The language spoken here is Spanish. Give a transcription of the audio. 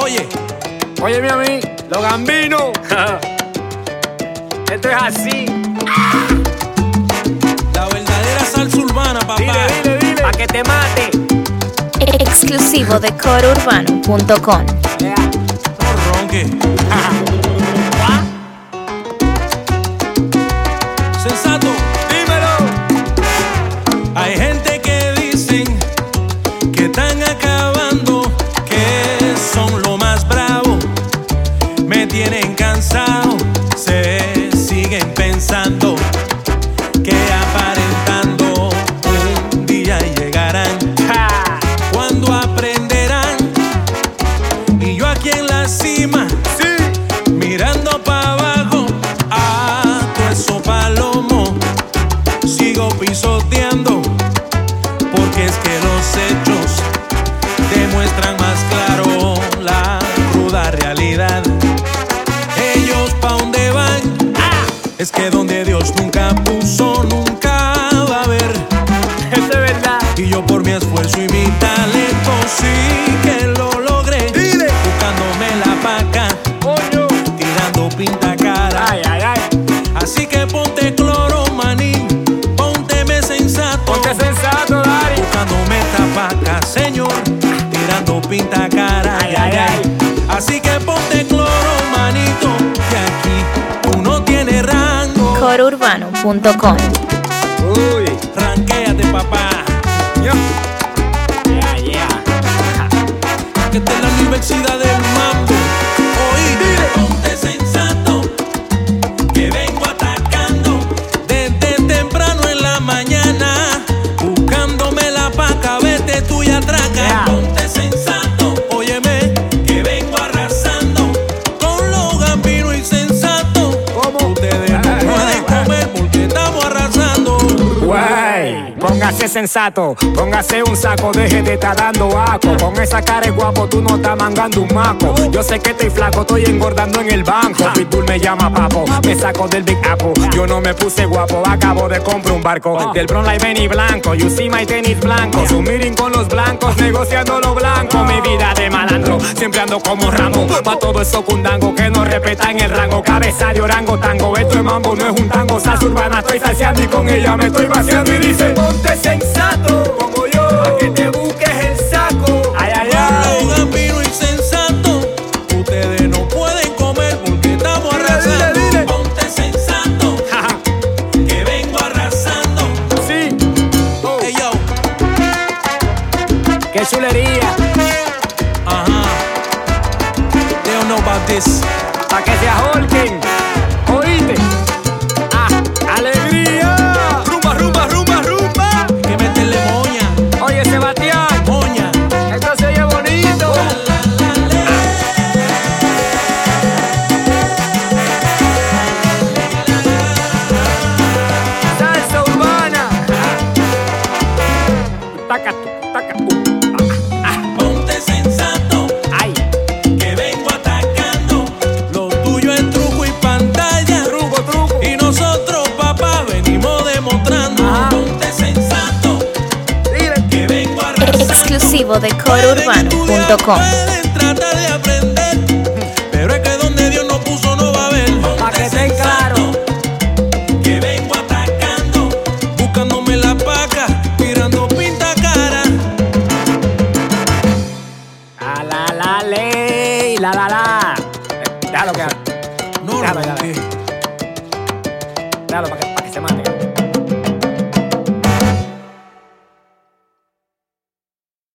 Óyeme a mí, los gambinos. Esto es así. La verdadera salsa urbana, papá. Dile. Pa' que te mate. Exclusivo de corourbano.com. Yeah. No ronque. Sensato, Dímelo. hay gente que dicen que están acabando, que son lo más bravo. Me tienen cansado, se siguen pensando que aparentando un día llegarán. Cuando aprenderán, y yo aquí en la cima, Sí. mirando para abajo, a todo eso palomo, sigo pisoteando, porque es que los hechos demuestran más claro la cruda realidad. Ellos pa' dónde van, es que donde Dios nunca puso, nunca va a haber. Esto es verdad. Y yo por mi esfuerzo y mi talento sí que lo logré. Dile. Buscándome la paca, Coño. tirando pinta cara. Ay. Así que ponte cloro, manín, pónteme sensato. Ponte sensato, Dari. Buscándome esta paca, señor, tirando pinta cara. Ay. Así que ponte cloro, manito, que aquí tú no tienes rango. corourbano.com. Uy. Ranquéate, papá, Yo. Yeah. que esta es la universidad del mambo. Oíste, ponte sensato, que vengo atacando desde temprano en la mañana, buscándome la paca, vete tú y atraca. Yeah. Ponte sensato, óyeme, que vengo arrasando con los gambinos insensatos. ¿Cómo? Ustedes no pueden comer porque estamos arrasando. Güey, póngase sensato, póngase un saco, deje de estar dando aco. Con esa cara de guapo, tú no estás mangando un maco. Yo sé que estoy flaco, estoy engordando en el banco. Pitbull me llama papo, me saco del Big Apple. Yo no me puse guapo, acabo de comprar un barco. Del Bronx Light Benny blanco, you see my tenis blanco. Su meeting con los blancos, negociando lo blanco. Mi vida de malandro, siempre ando como Rambo. Pa' todo eso cundango que no respetan el rango. Cabeza de orangotango, esto es mambo, no es un tango. Salsa urbana, estoy salseando y con ella me estoy vaciando. Y dice, ponte sensato, como yo, a que te busques el saco. Ay. Los gambinos insensatos, ustedes no pueden comer porque estamos arrasando. Dile. Ponte sensato, que vengo arrasando. Sí, Hey yo, qué chulería, they don't know about this. pa' que se ahorquen. Oíste, alegría. Rumba. Hay que meterle moña, Oye, Sebastián, moña. esto se oye bonito. Salsa urbana. Taca. Ponte sensato, Ay, que vengo atacando. Lo tuyo es truco y pantalla. truco. Y nosotros, papá, venimos demostrando. Ajá. Ponte sensato, Dile. que vengo arrasando. Exclusivo de corourbano.com. Pueden tratar de aprender, pero es que donde Dios no puso no va a haber. Pa' que estén claro. Que vengo atacando, buscándome la paca, tirando pinta cara. La ley, la. Déjalo que No, Déjalo, no, déjalo. que Déjalo para que